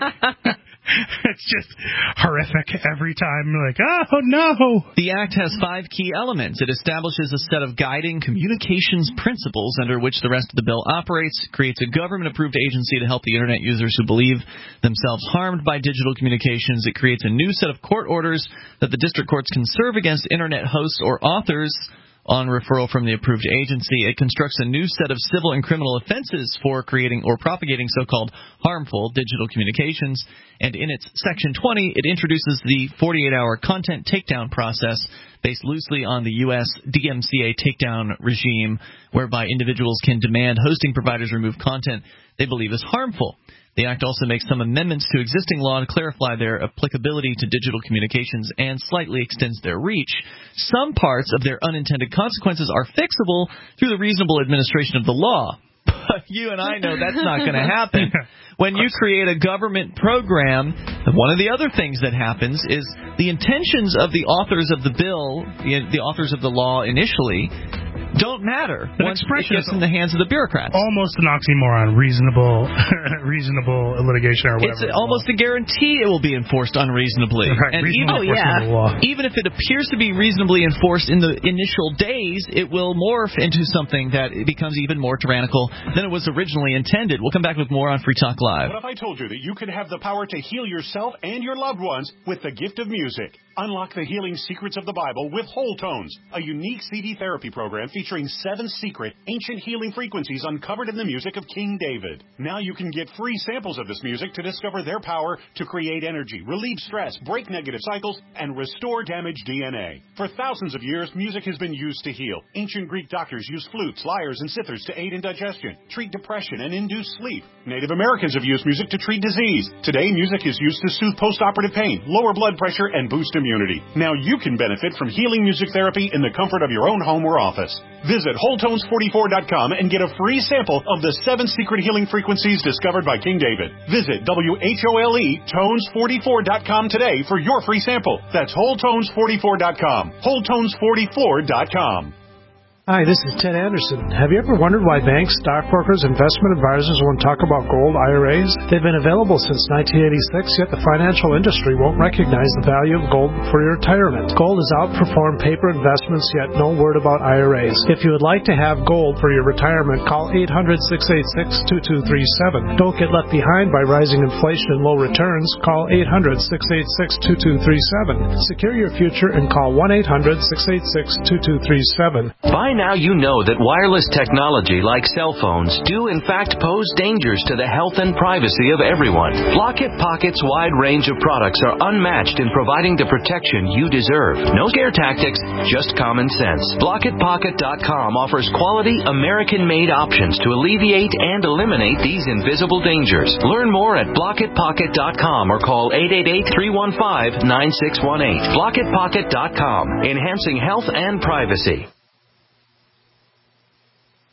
it's just horrific every time. You're like, oh, no. The Act has five key elements. It establishes a set of guiding communications principles under which the rest of the bill operates, creates a government-approved agency to help the internet users who believe themselves harmed by digital communications. It creates a new set of court orders that the district courts can serve against internet hosts or authors on referral from the approved agency. It constructs a new set of civil and criminal offenses for creating or propagating so-called harmful digital communications. And in its Section twenty, it introduces the forty-eight hour content takedown process based loosely on the U S D M C A takedown regime, whereby individuals can demand hosting providers remove content they believe is harmful. The Act also makes some amendments to existing law to clarify their applicability to digital communications and slightly extends their reach. Some parts of their unintended consequences are fixable through the reasonable administration of the law. But you and I know that's not going to happen. When you create a government program, one of the other things that happens is the intentions of the authors of the bill, the authors of the law initially, don't matter That once it expression gets is in the hands of the bureaucrats. Almost an oxymoron. Reasonable, reasonable litigation or whatever. It's almost a guarantee it will be enforced unreasonably. Right, and reasonable even, enforcement of the law. even if it appears to be reasonably enforced in the initial days, it will morph into something that becomes even more tyrannical than it was originally intended. We'll come back with more on Free Talk Live. What if I told you that you could have the power to heal yourself and your loved ones with the gift of music? Unlock the healing secrets of the Bible with Whole Tones, a unique C D therapy program featuring seven secret ancient healing frequencies uncovered in the music of King David. Now you can get free samples of this music to discover their power to create energy, relieve stress, break negative cycles, and restore damaged D N A. For thousands of years, music has been used to heal. Ancient Greek doctors used flutes, lyres, and cithers to aid in digestion, treat depression, and induce sleep. Native Americans have used music to treat disease. Today, music is used to soothe post-operative pain, lower blood pressure, and boost immunity. Now you can benefit from healing music therapy in the comfort of your own home or office. Visit whole tones forty-four dot com and get a free sample of the seven secret healing frequencies discovered by King David. Visit W H O L E tones forty-four dot com today for your free sample. That's whole tones forty-four dot com. whole tones forty-four dot com. Hi, this is Ted Anderson. Have you ever wondered why banks, stockbrokers, investment advisors won't talk about gold I R As? They've been available since nineteen eighty-six, yet the financial industry won't recognize the value of gold for your retirement. Gold has outperformed paper investments, yet no word about I R As. If you would like to have gold for your retirement, call eight hundred, six eight six, two two three seven. Don't get left behind by rising inflation and low returns. Call eight hundred, six eight six, two two three seven. Secure your future and call one eight hundred, six eight six, two two three seven. By now you know that wireless technology like cell phones do in fact pose dangers to the health and privacy of everyone. Blockit Pocket's wide range of products are unmatched in providing the protection you deserve. No scare tactics, just common sense. Blockit Pocket dot com offers quality American-made options to alleviate and eliminate these invisible dangers. Learn more at Blockit Pocket dot com or call eight eight eight, three one five, nine six one eight. Blockit Pocket dot com, enhancing health and privacy.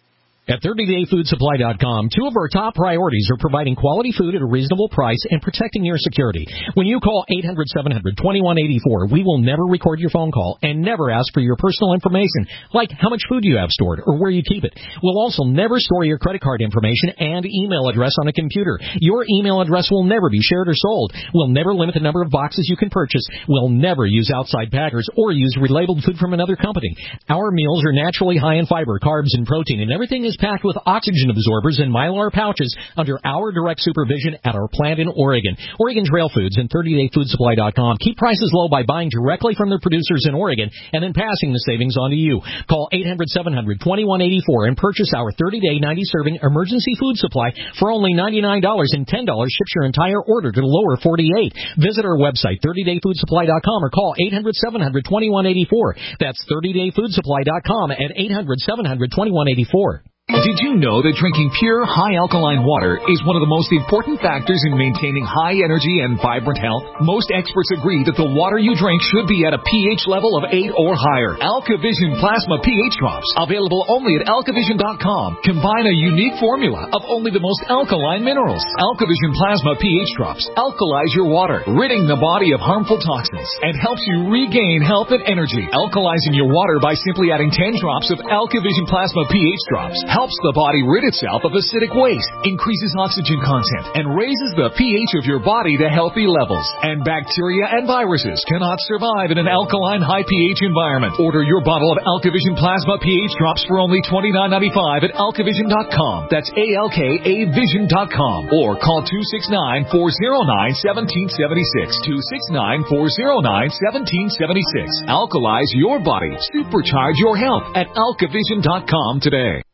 At thirty day food supply dot com, two of our top priorities are providing quality food at a reasonable price and protecting your security. When you call eight hundred, seven hundred, twenty-one eighty-four, we will never record your phone call and never ask for your personal information, like how much food you have stored or where you keep it. We'll also never store your credit card information and email address on a computer. Your email address will never be shared or sold. We'll never limit the number of boxes you can purchase. We'll never use outside packers or use relabeled food from another company. Our meals are naturally high in fiber, carbs, and protein, and everything is packed with oxygen absorbers and Mylar pouches under our direct supervision at our plant in Oregon. Oregon Trail Foods and thirty day food supply dot com keep prices low by buying directly from their producers in Oregon and then passing the savings on to you. Call eight hundred, seven hundred, twenty-one eighty-four and purchase our thirty day, ninety serving emergency food supply for only ninety-nine dollars, and ten dollars ships your entire order to the lower forty-eight. Visit our website, thirty day food supply dot com, or call eight hundred, seven hundred, twenty-one eighty-four. That's thirty day food supply dot com at eight hundred, seven hundred, twenty-one eighty-four. Did you know that drinking pure, high-alkaline water is one of the most important factors in maintaining high energy and vibrant health? Most experts agree that the water you drink should be at a pH level of eight or higher. AlkaVision Plasma pH Drops, available only at alkavision dot com, combine a unique formula of only the most alkaline minerals. AlkaVision Plasma pH Drops alkalize your water, ridding the body of harmful toxins, and helps you regain health and energy. Alkalizing your water by simply adding ten drops of AlkaVision Plasma pH Drops helps the body rid itself of acidic waste, increases oxygen content, and raises the pH of your body to healthy levels. And bacteria and viruses cannot survive in an alkaline high pH environment. Order your bottle of AlkaVision Plasma pH Drops for only twenty-nine ninety-five at alkavision dot com. That's A L K A vision dot com. Or call two six nine, four oh nine, one seven seven six. two six nine, four oh nine, one seven seven six. Alkalize your body. Supercharge your health at alkavision dot com today.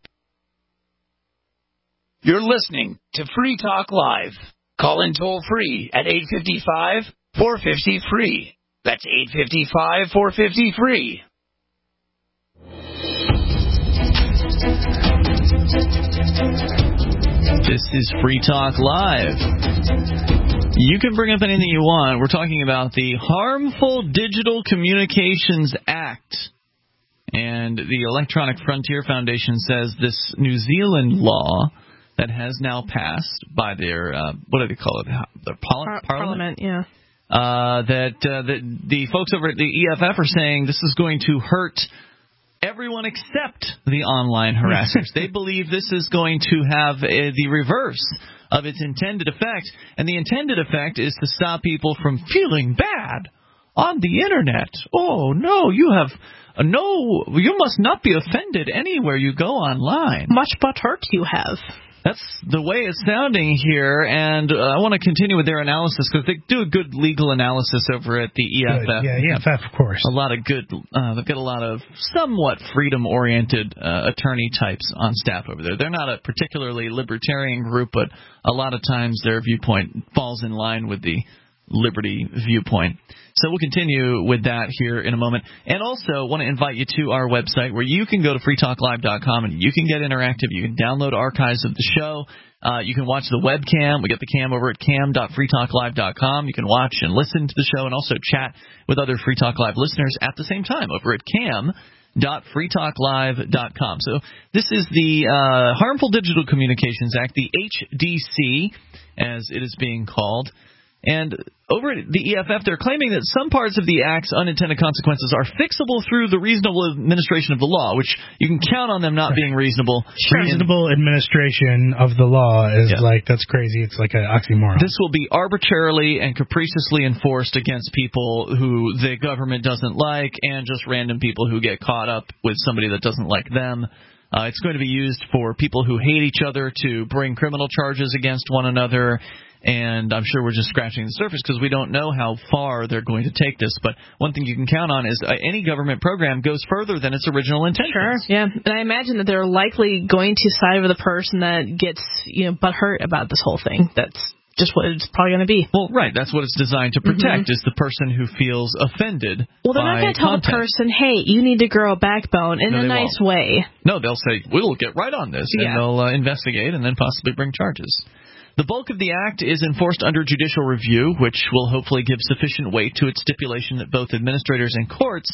You're listening to Free Talk Live. Call in toll free at eight five five, four five zero, free. That's eight five five, four five zero, free. This is Free Talk Live. You can bring up anything you want. We're talking about the Harmful Digital Communications Act. And the Electronic Frontier Foundation says this New Zealand law that has now passed by their, uh, what do they call it, their pol- Par- parliament? Parliament, yeah. Uh, that uh, the, the folks over at the E F F are saying this is going to hurt everyone except the online harassers. They believe this is going to have uh, the reverse of its intended effect, and the intended effect is to stop people from feeling bad on the Internet. Oh, no, you have... Uh, no, you must not be offended anywhere you go online. Much but hurt you have. That's the way it's sounding here, and uh, I want to continue with their analysis because they do a good legal analysis over at the E F F. Good. Yeah, E F F, of course. A lot of good, uh, they've got a lot of somewhat freedom-oriented uh, attorney types on staff over there. They're not a particularly libertarian group, but a lot of times their viewpoint falls in line with the liberty viewpoint. So we'll continue with that here in a moment. And also want to invite you to our website where you can go to free talk live dot com and you can get interactive. You can download archives of the show. Uh, you can watch the webcam. We get the cam over at cam dot free talk live dot com. You can watch and listen to the show and also chat with other Free Talk Live listeners at the same time over at cam dot free talk live dot com. So this is the uh, Harmful Digital Communications Act, the H D C, as it is being called. And over at the E F F, they're claiming that some parts of the Act's unintended consequences are fixable through the reasonable administration of the law, which you can count on them not being reasonable. Reasonable administration of the law is yeah. like, that's crazy. It's like an oxymoron. This will be arbitrarily and capriciously enforced against people who the government doesn't like and just random people who get caught up with somebody that doesn't like them. Uh, it's going to be used for people who hate each other to bring criminal charges against one another. And I'm sure we're just scratching the surface because we don't know how far they're going to take this. But one thing you can count on is uh, any government program goes further than its original intention. Sure, yeah. And I imagine that they're likely going to side with the person that gets, you know, butthurt about this whole thing. That's just what it's probably going to be. Well, right. That's what it's designed to protect, mm-hmm. is the person who feels offended. Well, they're not going to tell content. the person, hey, you need to grow a backbone in no, a nice won't. way. No, they'll say, we'll get right on this. Yeah. And they'll uh, investigate and then possibly bring charges. The bulk of the Act is enforced under judicial review, which will hopefully give sufficient weight to its stipulation that both administrators and courts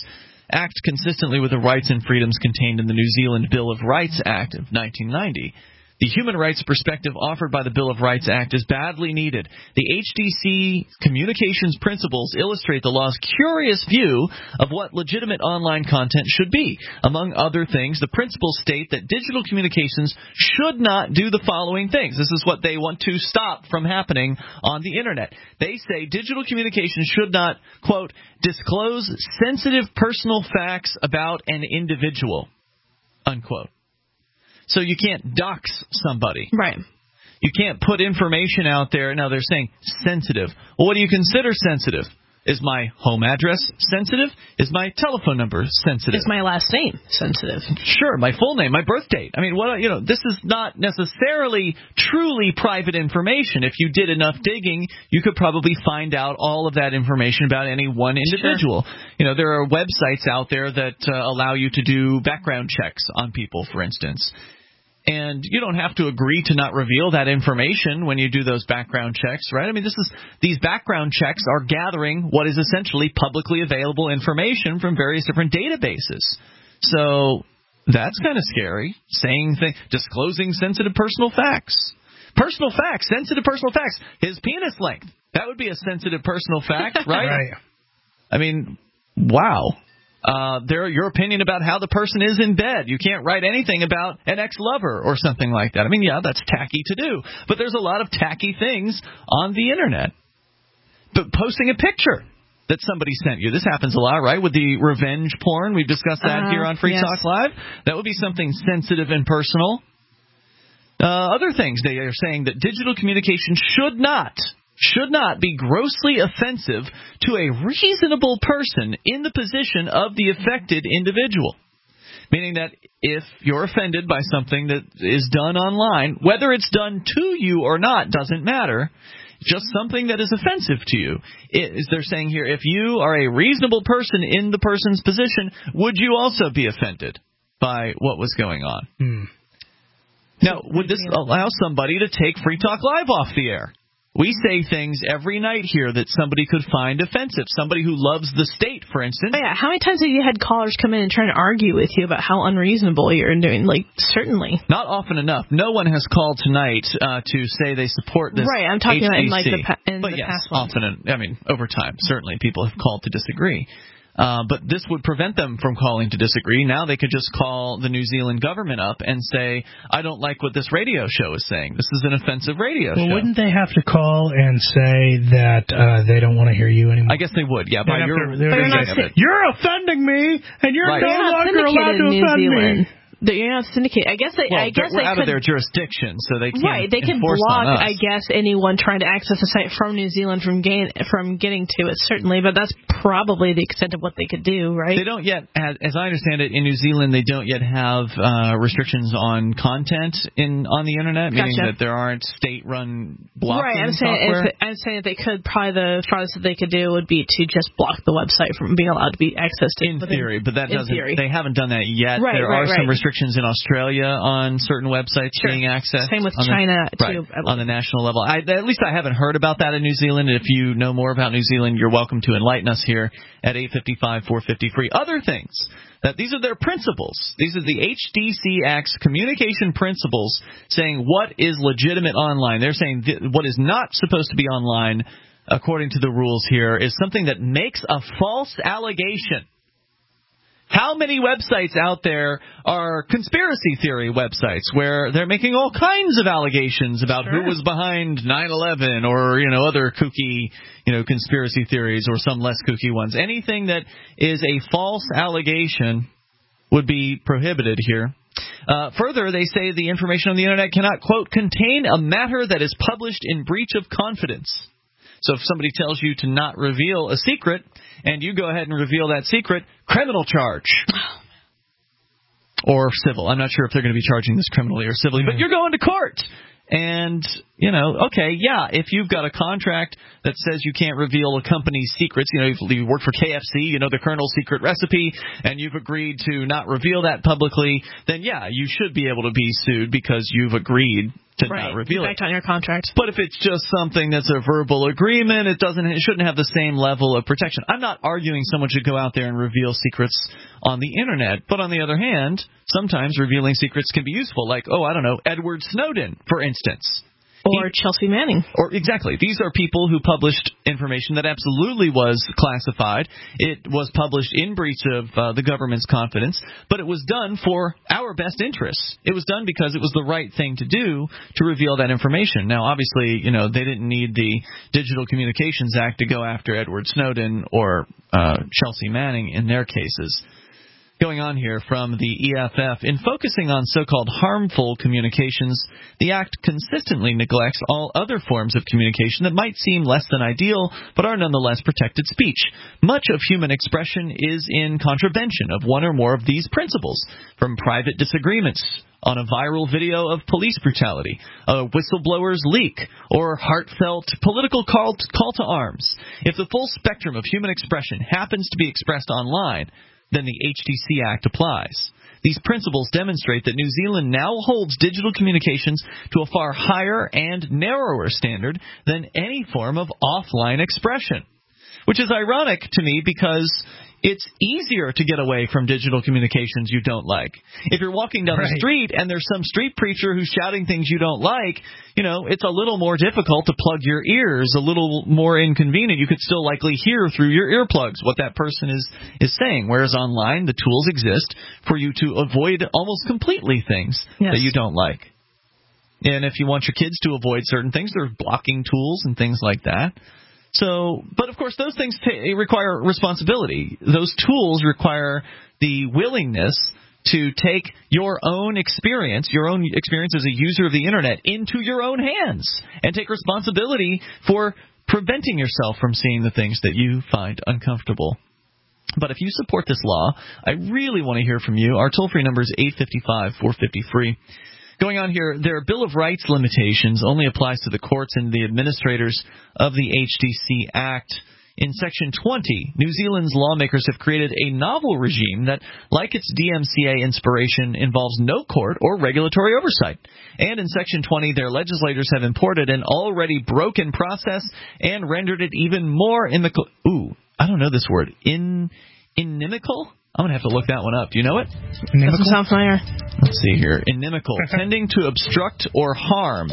act consistently with the rights and freedoms contained in the New Zealand Bill of Rights Act of nineteen ninety. The human rights perspective offered by the Bill of Rights Act is badly needed. The H D C communications principles illustrate the law's curious view of what legitimate online content should be. Among other things, the principles state that digital communications should not do the following things. This is what they want to stop from happening on the Internet. They say digital communications should not, quote, disclose sensitive personal facts about an individual, unquote. So you can't dox somebody. Right. You can't put information out there. Now, they're saying sensitive. Well, what do you consider sensitive? Is my home address sensitive? Is my telephone number sensitive? Is my last name sensitive? Sure, my full name, my birth date. I mean, what you know, this is not necessarily truly private information. If you did enough digging, you could probably find out all of that information about any one individual. Sure. You know, there are websites out there that uh, allow you to do background checks on people, for instance. And you don't have to agree to not reveal that information when you do those background checks, right? I mean, this is these background checks are gathering what is essentially publicly available information from various different databases. So that's kind of scary, saying things, disclosing sensitive personal facts. Personal facts, sensitive personal facts. His penis length. That would be a sensitive personal fact, right? Right. I mean, wow. Uh, their, your opinion about how the person is in bed. You can't write anything about an ex-lover or something like that. I mean, yeah, that's tacky to do. But there's a lot of tacky things on the Internet. But posting a picture that somebody sent you. This happens a lot, right? With the revenge porn. We've discussed that uh, here on Free yes. Talk Live. That would be something sensitive and personal. Uh, other things, they are saying that digital communication should not... should not be grossly offensive to a reasonable person in the position of the affected individual. Meaning that if you're offended by something that is done online, whether it's done to you or not doesn't matter, just something that is offensive to you. Is they're saying here, if you are a reasonable person in the person's position, would you also be offended by what was going on? Hmm. Now, would this allow somebody to take Free Talk Live off the air? We say things every night here that somebody could find offensive. Somebody who loves the state, for instance. Oh, yeah. How many times have you had callers come in and try to argue with you about how unreasonable you're doing? Like, certainly. Not often enough. No one has called tonight uh, to say they support this. Right, I'm talking H D C. about in, like, the, pa- in but the yes, past ones. often, in, I mean, over time, certainly people have called to disagree. Uh, but this would prevent them from calling to disagree. Now they could just call the New Zealand government up and say, I don't like what this radio show is saying. This is an offensive radio well, show. Wouldn't they have to call and say that uh, they don't want to hear you anymore? I guess they would, yeah. By your, to, you're, not, you're offending me, and you're right. no you're longer allowed to offend Zealand. me. That you're not syndicated. I guess they. Well, I guess we're they out could, of their jurisdiction, so they can't. Right, they could enforce block. On us. I guess anyone trying to access the site from New Zealand from gain, from getting to it, certainly. But that's probably the extent of what they could do, right? They don't yet, as I understand it, in New Zealand, they don't yet have uh, restrictions on content in on the internet, meaning gotcha. that there aren't state-run blocking right, I'm saying software. If, I'm saying that they could. Probably the farthest that they could do would be to just block the website from being allowed to be accessed. In theory, but that doesn't. Theory. They haven't done that yet. Right, there right, are some right. restrictions in Australia on certain websites sure. being accessed. Same with on China the, too. Right, on the national level. I, at least I haven't heard about that in New Zealand. And if you know more about New Zealand, you're welcome to enlighten us here at eight five five, four five zero, free. Other things that these are their principles. These are the H D C Act's communication principles, saying what is legitimate online. They're saying th- what is not supposed to be online, according to the rules here, is something that makes a false allegation. How many websites out there are conspiracy theory websites where they're making all kinds of allegations about sure. who was behind nine eleven or, you know, other kooky, you know, conspiracy theories or some less kooky ones. Anything that is a false allegation would be prohibited here. Uh, further, they say the information on the Internet cannot, quote, contain a matter that is published in breach of confidence. So if somebody tells you to not reveal a secret, and you go ahead and reveal that secret, criminal charge. Or civil. I'm not sure if they're going to be charging this criminally or civilly, but you're going to court. And, you know, okay, yeah, if you've got a contract that says you can't reveal a company's secrets, you know, if you work for K F C, you know the Colonel's secret recipe, and you've agreed to not reveal that publicly, then, yeah, you should be able to be sued because you've agreed to right. not reveal you it. backed on your contract. But if it's just something that's a verbal agreement, it doesn't, it shouldn't have the same level of protection. I'm not arguing someone should go out there and reveal secrets on the internet, but on the other hand, sometimes revealing secrets can be useful. Like, oh, I don't know, Edward Snowden, for instance. Or he, Chelsea Manning. Or exactly. These are people who published information that absolutely was classified. It was published in breach of uh, the government's confidence, but it was done for our best interests. It was done because it was the right thing to do to reveal that information. Now, obviously, you know, they didn't need the Digital Communications Act to go after Edward Snowden or uh, Chelsea Manning in their cases. Going on here from the E F F, in focusing on so-called harmful communications, the Act consistently neglects all other forms of communication that might seem less than ideal, but are nonetheless protected speech. Much of human expression is in contravention of one or more of these principles, from private disagreements on a viral video of police brutality, a whistleblower's leak, or heartfelt political call to, call to arms. If the full spectrum of human expression happens to be expressed online, then the H D C Act applies. These principles demonstrate that New Zealand now holds digital communications to a far higher and narrower standard than any form of offline expression, which is ironic to me because it's easier to get away from digital communications you don't like. If you're walking down right. the street and there's some street preacher who's shouting things you don't like, you know, it's a little more difficult to plug your ears, a little more inconvenient. You could still likely hear through your earplugs what that person is, is saying, whereas online the tools exist for you to avoid almost completely things yes. that you don't like. And if you want your kids to avoid certain things, there are blocking tools and things like that. So, but of course, those things t- require responsibility. Those tools require the willingness to take your own experience, your own experience as a user of the internet, into your own hands and take responsibility for preventing yourself from seeing the things that you find uncomfortable. But if you support this law, I really want to hear from you. Our toll-free number is eight five five, four five zero, free. Going on here, their Bill of Rights limitations only applies to the courts and the administrators of the H D C Act. In Section twenty, New Zealand's lawmakers have created a novel regime that, like its D M C A inspiration, involves no court or regulatory oversight. And in Section twenty, their legislators have imported an already broken process and rendered it even more in the... Ooh, I don't know this word. In inimical? I'm going to have to look that one up. Do you know it? Inimical? Doesn't sound familiar. Let's see here. Inimical, tending to obstruct or harm.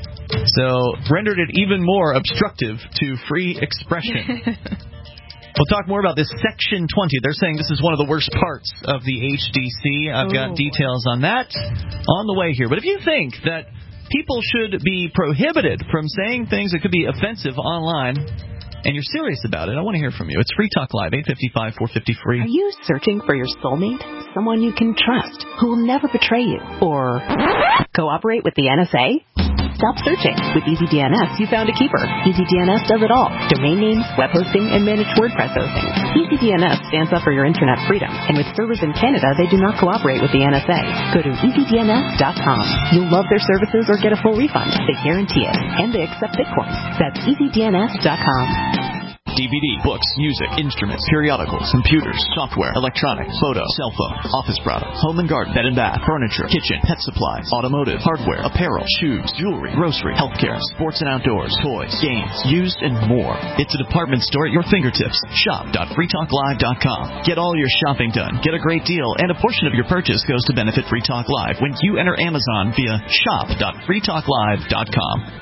So, rendered it even more obstructive to free expression. We'll talk more about this Section twenty. They're saying this is one of the worst parts of the H D C. I've got oh, details on that on the way here. But if you think that people should be prohibited from saying things that could be offensive online, and you're serious about it, I want to hear from you. It's Free Talk Live, eight five five, four five zero, free. Are you searching for your soulmate? Someone you can trust, who will never betray you? Or cooperate with the N S A? Stop searching. With EasyDNS, you found a keeper. EasyDNS does it all. Domain names, web hosting, and managed WordPress hosting. EasyDNS stands up for your internet freedom. And with servers in Canada, they do not cooperate with the N S A. Go to easy D N S dot com. You'll love their services or get a full refund. They guarantee it. And they accept Bitcoin. That's easy D N S dot com. D V D, books, music, instruments, periodicals, computers, software, electronics, photo, cell phone, office products, home and garden, bed and bath, furniture, kitchen, pet supplies, automotive, hardware, apparel, shoes, jewelry, grocery, healthcare, sports and outdoors, toys, games, used, and more. It's a department store at your fingertips. shop dot free talk live dot com. Get all your shopping done, get a great deal, and a portion of your purchase goes to benefit Free Talk Live when you enter Amazon via shop dot free talk live dot com.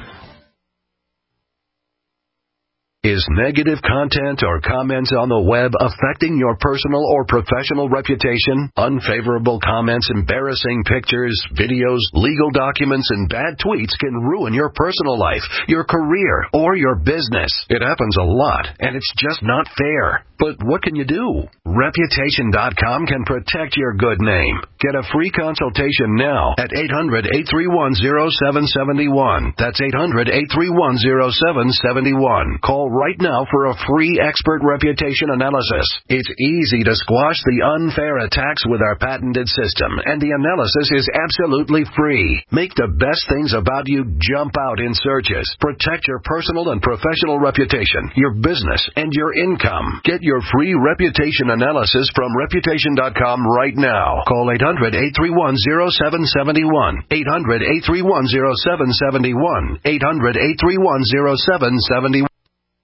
Is negative content or comments on the web affecting your personal or professional reputation? Unfavorable comments, embarrassing pictures, videos, legal documents, and bad tweets can ruin your personal life, your career, or your business. It happens a lot, and it's just not fair. But what can you do? Reputation dot com can protect your good name. Get a free consultation now at eight hundred, eight three one, zero seven seven one. That's eight hundred, eight three one, zero seven seven one. Call right now for a free expert reputation analysis. It's easy to squash the unfair attacks with our patented system, and the analysis is absolutely free. Make the best things about you jump out in searches. Protect your personal and professional reputation, your business, and your income. Get your free reputation analysis from reputation dot com right now. Call eight hundred, eight three one, zero seven seven one. eight hundred, eight three one, zero seven seven one. eight hundred, eight three one, zero seven seven